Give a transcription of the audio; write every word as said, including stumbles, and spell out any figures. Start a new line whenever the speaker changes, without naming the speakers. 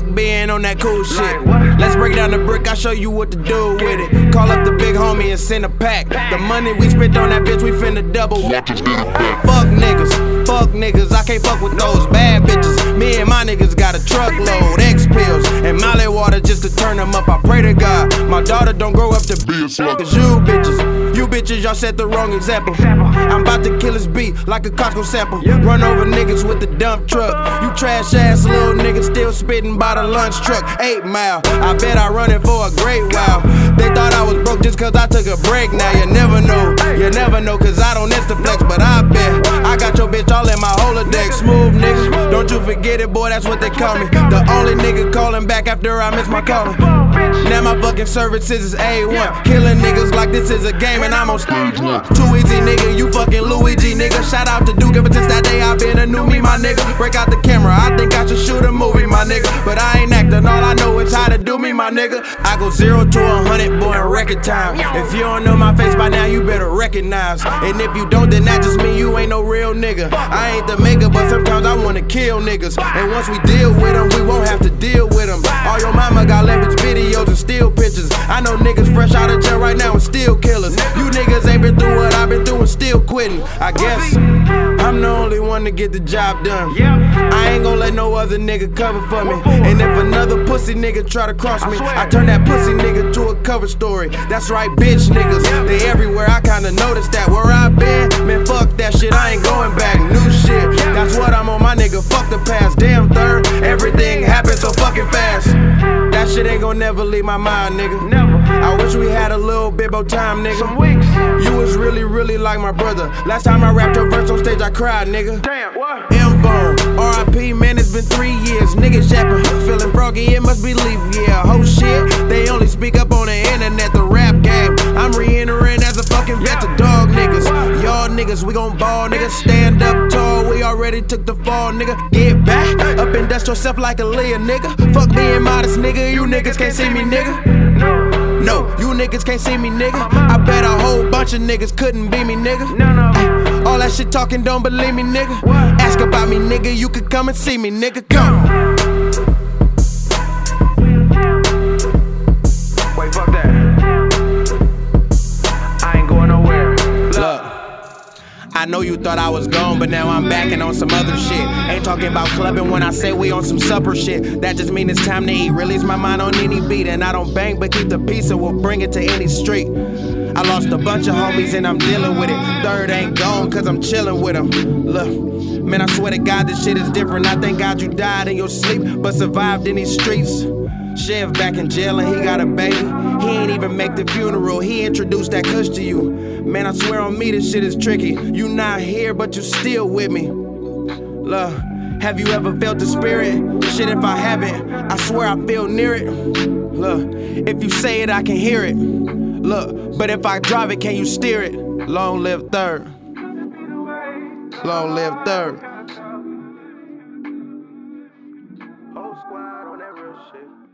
Fuck being on that cool shit. Let's break down the brick, I'll show you what to do with it. Call up the big homie and send a pack. The money we spent on that bitch, we finna double. Fuck niggas, fuck niggas, I can't fuck with those bad bitches. Me and my niggas got a truckload, X pills, and Molly water just to turn them up. I pray to God, my daughter don't grow up to be a slut. Cause you bitches, you bitches, y'all set the wrong example. I'm about to kill this beat like a Costco sample. Run over niggas with the dump truck. You trash ass little niggas still spitting by the lunch truck. Eight mile, I bet I run it for a great while. They thought I was broke just cause I took a break. Now you never know, you never know cause I don't Instaflex. But I bet I got your bitch all in my Holodex. Smooth nigga, don't you forget it boy, that's what they call me. The only nigga calling back after I miss my calling. Now my fucking services is A one. Killing niggas like this is a game and I'm on stage one. Too easy nigga, you fucking Luigi nigga. Shout out to Duke, ever since that day I been a new me my nigga. Break out the camera, I think I should shoot a movie my nigga. But I ain't acting, all I know is how to do me my nigga. I go zero to a hundred boy in record time. If you don't know my face by now you better recognize. And if you don't then that just mean you ain't no real nigga. I ain't the maker but sometimes I wanna kill niggas. And once we deal with them we won't have to deal with them. All your mama got leverage videos and still pictures. I know niggas fresh out of jail right now and still killers. You niggas ain't been through what I've been through and still quitting. I guess I'm the only one to get the job done. I ain't gon' let no other nigga cover for me. And if another pussy nigga try to cross me, I turn that pussy nigga to a cover story. That's right bitch niggas, they everywhere, I kinda noticed that. Where I been, man fuck that shit, I ain't going back. New shit, that's what I'm on my nigga, fuck the past. Damn third, everything happens so fucking fast. That shit ain't gon' never leave my mind, nigga. Never. I wish we had a little bit more time, nigga. Some weeks. You was really, really like my brother. Last time I rapped your verse on stage, I cried, nigga. Damn, what? M-Bone, R I P, man, it's been three years. Niggas yapping, feeling froggy, it must be leave. Yeah, whole shit. They only speak up on the internet, the rap game. I'm re-entering as a fucking vet to dog niggas. Y'all niggas, we gon' ball, niggas. Stand up tall, we already took the fall, nigga. Get back, up and dust yourself like a Leah, nigga. Fuck being modest, nigga. You niggas can't see me, nigga. No, you niggas can't see me, nigga. I bet a whole bunch of niggas couldn't be me, nigga. Ay, all that shit talking don't believe me, nigga. Ask about me, nigga. You could come and see me, nigga. Come. Wait, fuck that. I ain't going nowhere. Look, I know you thought I was gone, but now I'm backing on some other shit. Ain't talking about clubbing when I say we on some supper shit. That just mean it's time to eat. Release my mind on any beat. And I don't bang, but keep the peace and we'll bring it to any street. I lost a bunch of homies and I'm dealing with it. Third ain't gone cause I'm chilling with them. Look, man, I swear to God this shit is different. I thank God you died in your sleep, but survived in these streets. Chev back in jail and he got a baby. He ain't even make the funeral, he introduced that kush to you. Man, I swear on me this shit is tricky. You not here, but you still with me. Look, have you ever felt the spirit? Shit, if I haven't, I swear I feel near it. Look, if you say it, I can hear it. Look, but if I drive it, can you steer it? Long live third. Long live third. Whole squad on that real shit.